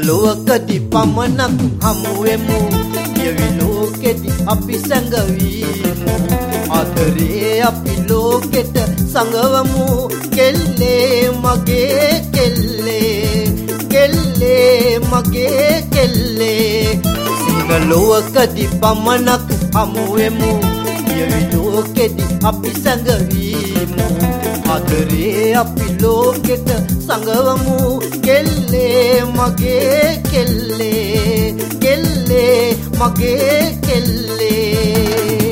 ලෝකෙදි පමණක් හමුවෙමු දිවි ලෝකෙදි අපි සංගවීමු ආදරේ අපි ලෝකෙට සංගවමු කෙල්ලේ මගේ කෙල්ලේ කෙල්ලේ මගේ කෙල්ලේ සිංහ ලෝකෙදි පමණක් හමුවෙමු දිවි ලෝකෙදි අපි සංගවීමු ආදරේ අපි ලෝකෙට සංගවමු කෙල්ලේ මගේ කෙල්ලේ කෙල්ලේ මගේ කෙල්ලේ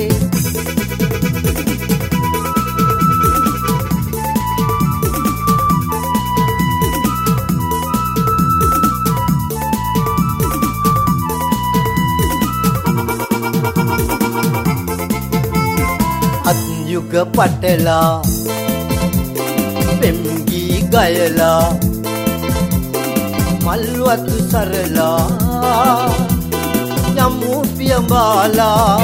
අත්යුග පටලා පෙම්ගී ගයලා මල්වතු සරලා යමු පියඹාලා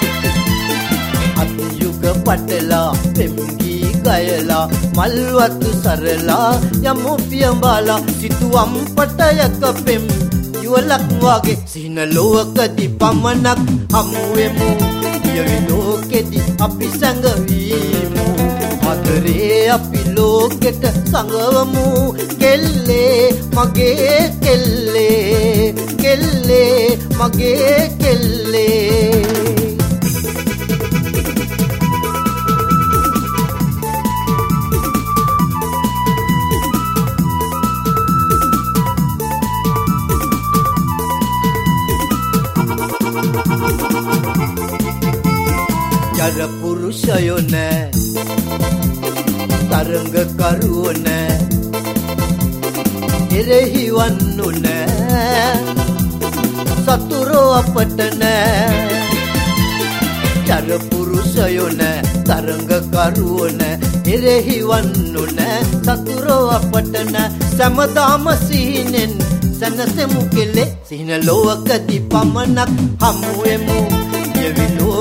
අත්යුග පටලා පෙම්ගී ගයලා මල්වතු සරලා යමු පියඹාලා සිතුවම් පටයක පෙම් යුවලක් වගේ සිහින ලෝකෙදි පමණක් හමුවෙමු දිවි ලෝකෙදි අපි සංගවීමු ආදරේ අපි ලෝකෙට සංගවමු කෙල්ලේ මගේ කෙල්ලේ කෙල්ලේ මගේ කෙල්ලේ ජර පුරුෂයෝ නෑ තරංග කරුවෝ නෑ එරෙහි වන්නු නෑ සතුරෝ අපට නෑ ජර පුරුෂයෝ නෑ තරංග කරුවෝ නෑ එරෙහි වන්නු නෑ සතුරෝ අපට නෑ සමදාම සිහිනෙන් සනසෙමු කෙලේ සිහින ලෝකෙදි පමණක් හමුවෙමු දිවි